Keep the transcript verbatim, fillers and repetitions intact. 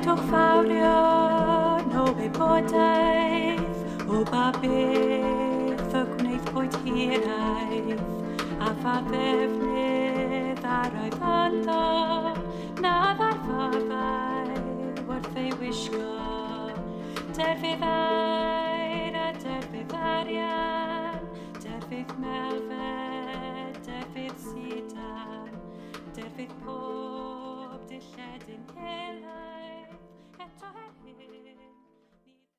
Gwadwch fawrion o wybodaeth, o ba beth y gwneithpwyd hiraeth, a pha ddefnydd ar oedd ynddo, na ddarfaddau wrth ei wisgo. Derfydd air a derfydd arian, derfydd melfed, derfydd sidan, derfydd pob dillad yn helaeth, eto her hyn.